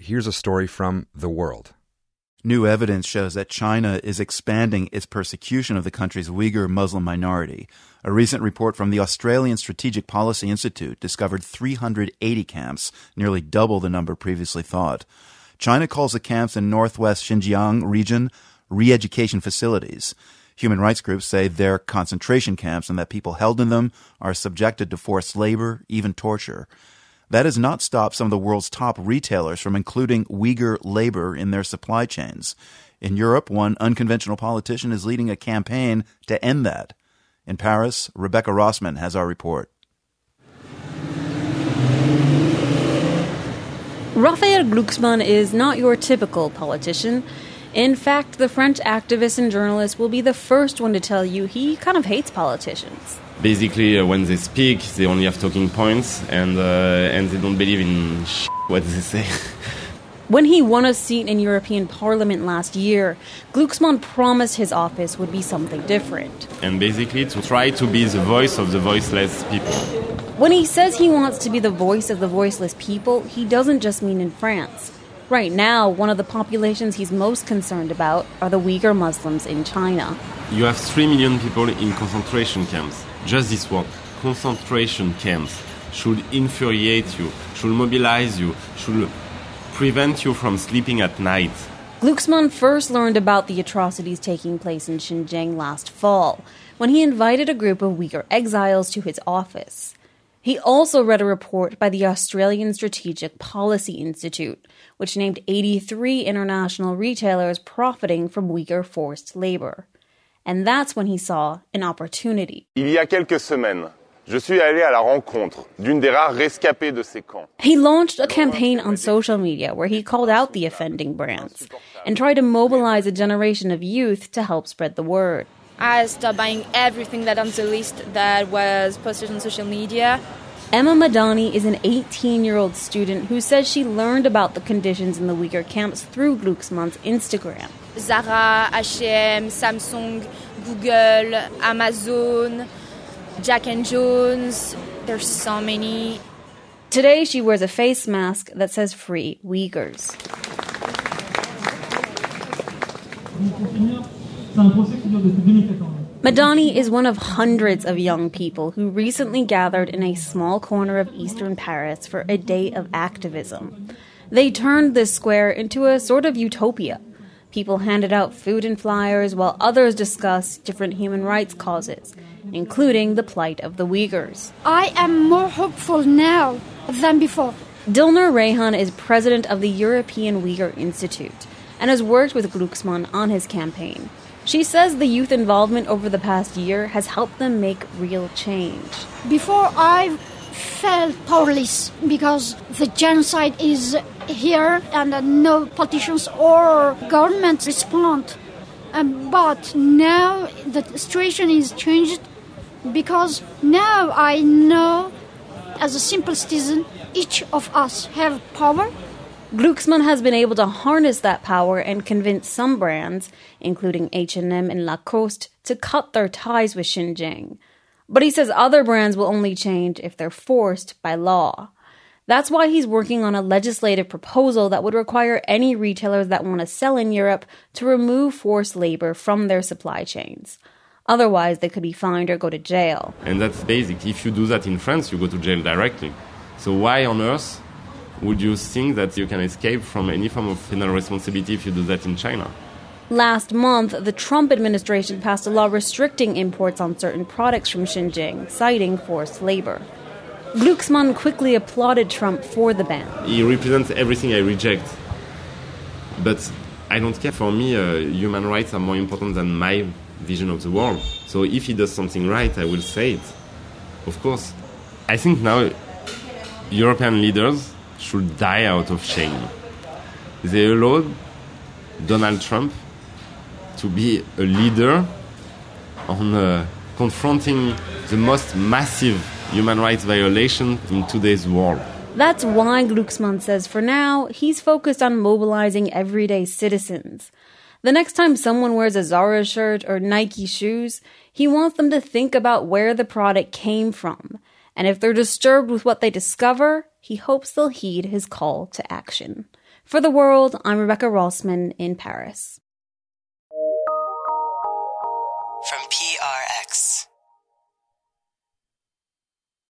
here's a story from The World. New evidence shows that China is expanding its persecution of the country's Uyghur Muslim minority. A recent report from the Australian Strategic Policy Institute discovered 380 camps, nearly double the number previously thought. China calls the camps in northwest Xinjiang region re-education facilities. Human rights groups say they're concentration camps and that people held in them are subjected to forced labor, even torture. That has not stopped some of the world's top retailers from including Uyghur labor in their supply chains. In Europe, one unconventional politician is leading a campaign to end that. In Paris, Rebecca Rossman has our report. Raphael Glucksmann is not your typical politician. In fact, the French activist and journalist will be the first one to tell you he kind of hates politicians. Basically, when they speak, they only have talking points, and they don't believe in what they say. When he won a seat in European Parliament last year, Glucksmann promised his office would be something different. And basically to try to be the voice of the voiceless people. When he says he wants to be the voice of the voiceless people, he doesn't just mean in France. Right now, one of the populations he's most concerned about are the Uyghur Muslims in China. You have 3 million people in concentration camps. Just this word, concentration camps, should infuriate you, should mobilize you, should prevent you from sleeping at night. Glucksmann first learned about the atrocities taking place in Xinjiang last fall, when he invited a group of Uyghur exiles to his office. He also read a report by the Australian Strategic Policy Institute, which named 83 international retailers profiting from Uyghur forced labor. And that's when he saw an opportunity. Il y a quelques semaines, je suis allé à la rencontre d'une des rares rescapées de ces camps. He launched a campaign on social media where he called out the offending brands and tried to mobilize a generation of youth to help spread the word. I stopped buying everything that on the list that was posted on social media. Emma Madani is an 18-year-old student who says she learned about the conditions in the Uyghur camps through Glucksmann's Instagram. Zara, H&M, Samsung, Google, Amazon, Jack & Jones. There's so many. Today she wears a face mask that says Free Uyghurs. Madani is one of hundreds of young people who recently gathered in a small corner of eastern Paris for a day of activism. They turned this square into a sort of utopia. People handed out food and flyers while others discussed different human rights causes, including the plight of the Uyghurs. I am more hopeful now than before. Dilner Reyhan is president of the European Uyghur Institute and has worked with Glucksmann on his campaign. She says the youth involvement over the past year has helped them make real change. Before I felt powerless because the genocide is here and no politicians or governments respond. But now the situation is changed because now I know as a simple citizen each of us have power. Glucksmann has been able to harness that power and convince some brands, including H&M and Lacoste, to cut their ties with Xinjiang. But he says other brands will only change if they're forced by law. That's why he's working on a legislative proposal that would require any retailers that want to sell in Europe to remove forced labor from their supply chains. Otherwise, they could be fined or go to jail. And that's basic. If you do that in France, you go to jail directly. So why on earth would you think that you can escape from any form of penal responsibility if you do that in China? Last month, the Trump administration passed a law restricting imports on certain products from Xinjiang, citing forced labor. Glucksmann quickly applauded Trump for the ban. He represents everything I reject. But I don't care. For me, human rights are more important than my vision of the world. So if he does something right, I will say it. Of course. I think now European leaders should die out of shame. They allowed Donald Trump to be a leader on confronting the most massive human rights violation in today's world. That's why Glucksmann says for now, he's focused on mobilizing everyday citizens. The next time someone wears a Zara shirt or Nike shoes, he wants them to think about where the product came from. And if they're disturbed with what they discover, he hopes they'll heed his call to action. For The World, I'm Rebecca Rossman in Paris.